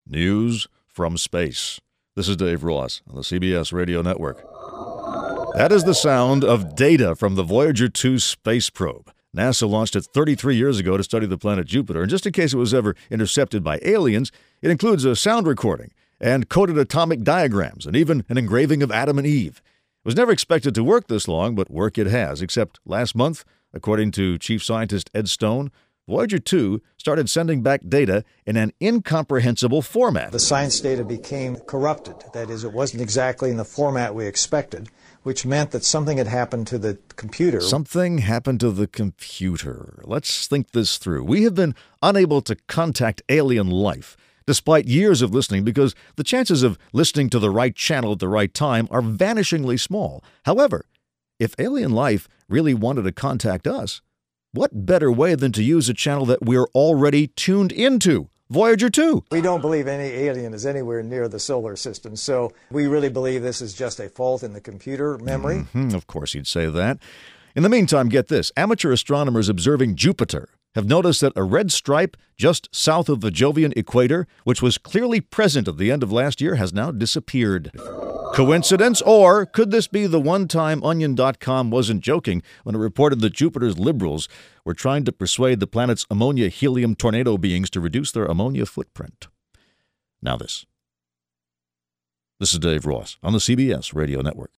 News from space. This is Dave Ross on the CBS Radio Network. That is the sound of data from the Voyager 2 space probe. NASA launched it 33 years ago to study the planet Jupiter, and just in case it was ever intercepted by aliens, it includes a sound recording and coded atomic diagrams and even an engraving of Adam and Eve. It was never expected to work this long, but work it has, except last month, according to Chief Scientist Ed Stone, Voyager 2 started sending back data in an incomprehensible format. The science data became corrupted. That is, it wasn't exactly in the format we expected, which meant that something had happened to the computer. Something happened to the computer. Let's think this through. We have been unable to contact alien life, despite years of listening, because the chances of listening to the right channel at the right time are vanishingly small. However, if alien life really wanted to contact us, what better way than to use a channel that we're already tuned into, Voyager 2? We don't believe any alien is anywhere near the solar system, so we really believe this is just a fault in the computer memory. Of course you'd say that. In the meantime, get this. Amateur astronomers observing Jupiter have noticed that a red stripe just south of the Jovian equator, which was clearly present at the end of last year, has now disappeared. Coincidence? Or could this be the one time Onion.com wasn't joking when it reported that Jupiter's liberals were trying to persuade the planet's ammonia-helium tornado beings to reduce their ammonia footprint? Now this. This is Dave Ross on the CBS Radio Network.